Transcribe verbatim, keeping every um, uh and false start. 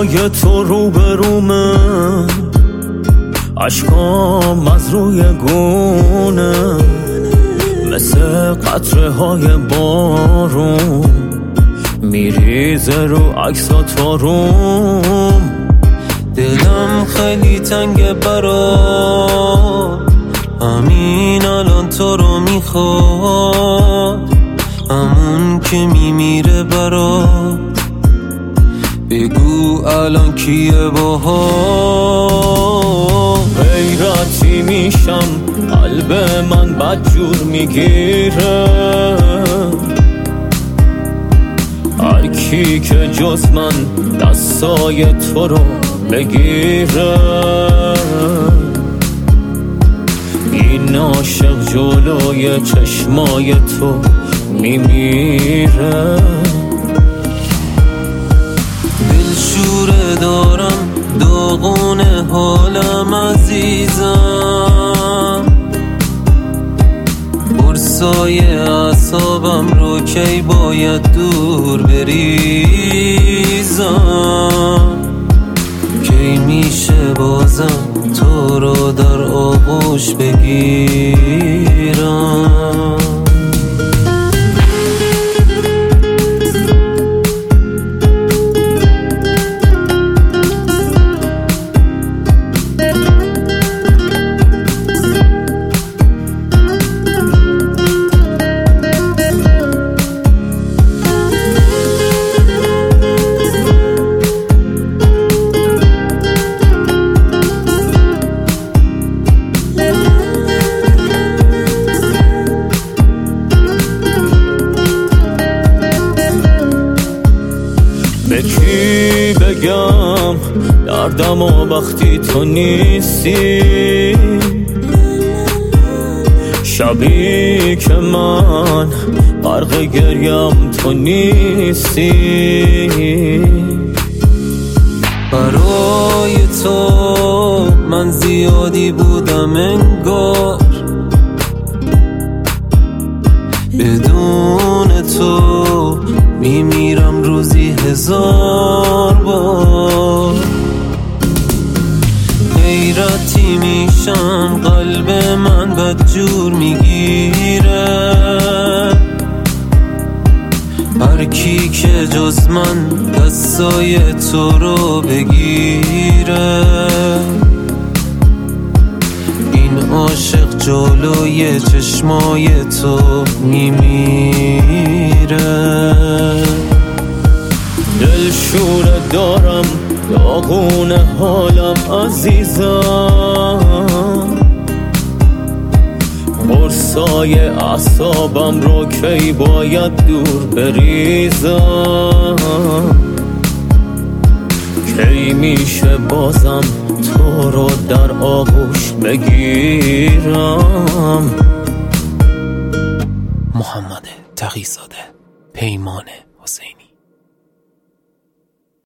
چشمای تو رو برومه، عشقام از روی گونه مثل قطره های بارون میریزه رو عکسات آروم. دلم خیلی تنگه برات، همین الان تو رو میخواد، همون که میمیره برات. بگو الان کیه باها؟ غیرتی میشم، قلب من بدجور میگیره، هر کی که جز من دستای تو رو بگیره. این عاشق جلوی چشمای تو میمیره. دلشوره دارم داغونه حالم عزیزم، برسای اعصابم رو کی باید دور بریزم. کی میشه بازم تو رو در آغوش بگیرم؟ به کی بگم دردم و وقتی تو نیستی؟ شبی که من غرق گریم تو نیستی. برای تو من زیادی بودم انگار، بدون تو میمیرم روزی هزار بار. غیرتی میشم، قلب من بدجور میگیره، هر کی که جز من دستای تو رو بگیره. این عاشق جلوی چشمای تو میمیره. دلشوره دارم داغونه حالم عزیزم، قرصای اعصابم رو کی باید دور بریزم. کی میشه بازم تو رو در آغوش بگیرم؟ محمد تقی‌زاده، پیمان حسینی.